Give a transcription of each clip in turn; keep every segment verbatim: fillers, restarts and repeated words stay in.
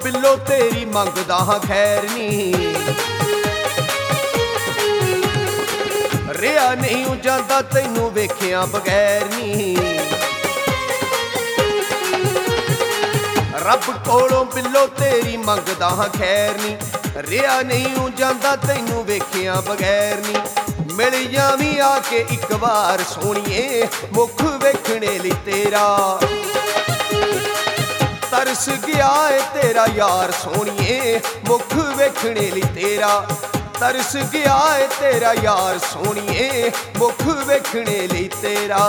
ਬਿੱਲੋ ਤੇਰੀ ਮੰਗਦਾ ਹਾਂ ਖੈਰ ਨੀ। ਰਿਆ ਨਹੀਂ ਜਾਂਦਾ ਤੈਨੂੰ ਵੇਖਿਆ ਬਗੈਰ ਨੀ। ਰੱਬ ਕੋਲੋਂ ਬਿੱਲੋ ਤੇਰੀ ਮੰਗਦਾ ਹਾਂ ਖੈਰ ਨੀ। ਰਿਆ ਨਹੀਂ ਜਾਂਦਾ ਤੈਨੂੰ ਵੇਖਿਆ ਬਗੈਰ ਨੀ। ਮਿਲ ਜਾਵੀਂ ਆ ਕੇ ਇੱਕ ਵਾਰ ਸੋਹਣੀਏ ਮੁਖ ਵੇਖਣੇ ਲਈ ਤੇਰਾ। ਤਰਸ ਗਿਆ ਏ ਤੇਰਾ ਯਾਰ ਸੋਹਣੀਏ ਮੁਖ ਵੇਖਣੇ ਲਈ ਤੇਰਾ। ਤਰਸ ਗਿਆ ਏ ਤੇਰਾ ਯਾਰ ਸੋਹਣੀਏ ਮੁਖ ਵੇਖਣੇ ਲਈ ਤੇਰਾ।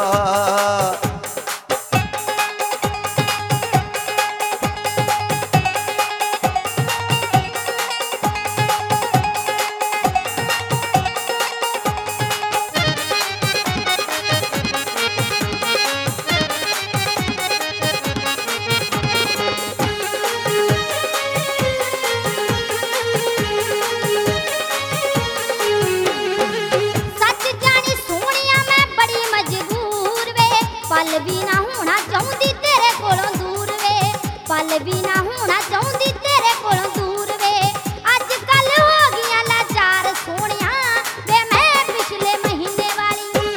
ਪਲ ਵੀ ਨਾ ਹੋਣਾ ਚਾਹੁੰਦੀ ਤੇਰੇ ਕੋਲੋਂ ਦੂਰ ਵੇ। ਪਲ ਵੀ ਨਾ ਹੋਣਾ ਚਾਹੁੰਦੀ ਤੇਰੇ ਕੋਲੋਂ ਦੂਰ ਵੇ। ਅੱਜ ਕੱਲ ਹੋ ਗਈਆਂ ਲਾਚਾਰ ਸੋਹਣਿਆ ਵੇ ਮੈਂ ਪਿਛਲੇ ਮਹੀਨੇ ਵਾਲੀ।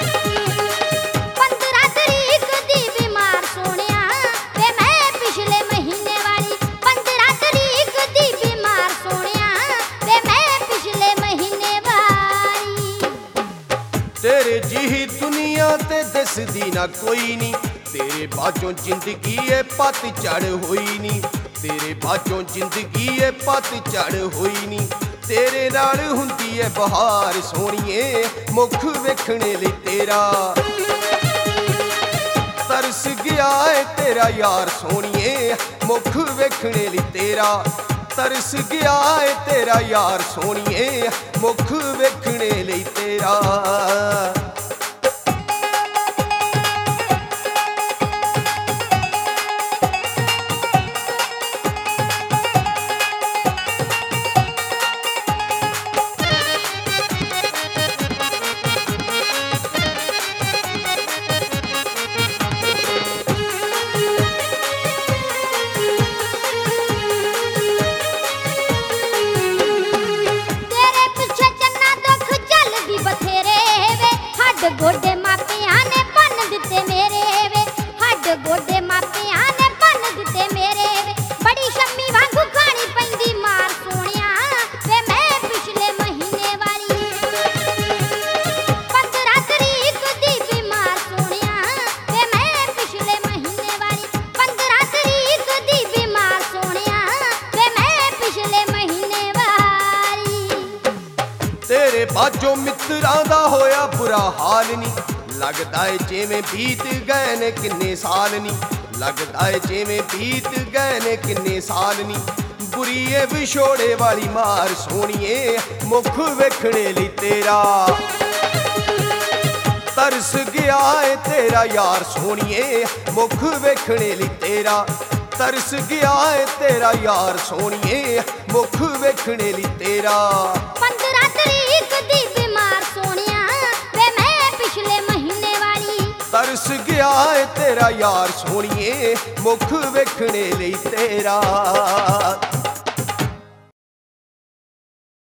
ਪੰਦਰਾਂ ਤਰੀਕ ਦੀ ਬਿਮਾਰ ਸੋਹਣਿਆ ਵੇ ਮੈਂ ਪਿਛਲੇ ਮਹੀਨੇ ਵਾਲੀ। ਪੰਦਰਾਂ ਤਰੀਕ ਦੀ ਬਿਮਾਰ ਸੋਹਣਿਆ ਵੇ ਮੈਂ ਪਿਛਲੇ ਮਹੀਨੇ ਵਾਲੀ। ਤੇਰੇ ਜਿਹੀ ਦੁਨੀਆ ਤੇ ਦਿਸਦੀ ਨਾ ਕੋਈ ਨੀ। ਤੇਰੇ ਬਾਝੋਂ ਜ਼ਿੰਦਗੀ ਏ ਪਤਝੜ ਹੋਈ ਨੀ। ਤੇਰੇ ਬਾਝੋਂ ਜ਼ਿੰਦਗੀ ਏ ਪਤਝੜ ਹੋਈ ਨੀ। ਤੇਰੇ ਨਾਲ ਹੁੰਦੀ ਏ ਬਹਾਰ ਸੋਹਣੀਏ ਮੁਖ ਵੇਖਣੇ ਲਈ ਤੇਰਾ। ਤਰਸ ਗਿਆ ਏ ਤੇਰਾ ਯਾਰ ਸੋਹਣੀਏ ਮੁਖ ਵੇਖਣੇ ਲਈ ਤੇਰਾ। ਤਰਸ ਗਿਆ ਏ ਤੇਰਾ ਯਾਰ ਸੋਹਣੀਏ ਮੁਖ ਵੇਖਣੇ ਲਈ ਤੇਰਾ। ਗੋਡੇ ਮਾਪਿਆਂ ਨੇ ਭੰਨ ਦਿੱਤੇ ਮੇਰੇ ਵੇ। ਹੱਡ ਗੋਡੇ ਮਾਪਿਆਂ ਨੇ ਭੰਨ ਦਿੱਤੇ ਮੇਰੇ ਵੇ। ਬੜੀ ਸ਼ੰਮੀ ਵਾਂਗੂ ਖਾਣੀ ਪੈਂਦੀ ਮਾਰ ਸੋਹਣਿਆ ਵੇ ਮੈਂ ਪਿਛਲੇ ਮਹੀਨੇ ਵਾਲੀ। ਪੰਦਰਾਂ ਤਰੀਕ ਦੀ ਬਿਮਾਰ ਸੋਹਣਿਆ ਵੇ ਮੈਂ ਪਿਛਲੇ ਮਹੀਨੇ ਵਾਲੀ। ਪੰਦਰਾਂ ਤਰੀਕ ਦੀ ਬਿਮਾਰ ਸੋਹਣਿਆ ਵੇ ਮੈਂ ਪਿਛਲੇ ਮਹੀਨੇ ਵਾਲੀ। ਤੇਰੇ ਬਾਝੋਂ ਮਿੱਤਰਾਂ ਦਾ ਹੋਇਆ ਬੁਰਾ ਹਾਲ ਨੀ। ਲੱਗਦਾ ਏ ਜਿਵੇਂ ਬੀਤ ਗਏ ਨੇ ਕਿੰਨੇ ਸਾਲ ਨੀ। ਲੱਗਦਾ ਏ ਜਿਵੇਂ ਬੀਤ ਗਏ ਨੇ ਕਿੰਨੇ ਸਾਲ ਨੀ। ਬੁਰੀ ਏ ਵਿਛੋੜੇ ਵਾਲੀ ਮਾਰ ਸੋਹਣੀਏ ਮੁਖ ਵੇਖਣੇ ਲਈ ਤੇਰਾ। ਤਰਸ ਗਿਆ ਏ ਤੇਰਾ ਯਾਰ ਸੋਹਣੀਏ ਮੁਖ ਵੇਖਣੇ ਲਈ ਤੇਰਾ। ਤਰਸ ਗਿਆ ਏ ਤੇਰਾ ਯਾਰ ਸੋਹਣੀਏ ਮੁਖ ਵੇਖਣੇ ਲਈ ਤੇਰਾ। ਪੰਦਰਾਂ ਤਰੀਕ ਦੀ ਬਿਮਾਰ ਸੋਹਣਿਆ ਵੇ ਮੈਂ ਪਿਛਲੇ ਮਹੀਨੇ ਵਾਲੀ। ਤਰਸ ਗਿਆ ਏ ਤੇਰਾ ਯਾਰ ਸੋਹਣੀਏ ਮੁਖ ਵੇਖਣੇ ਲਈ ਤੇਰਾ।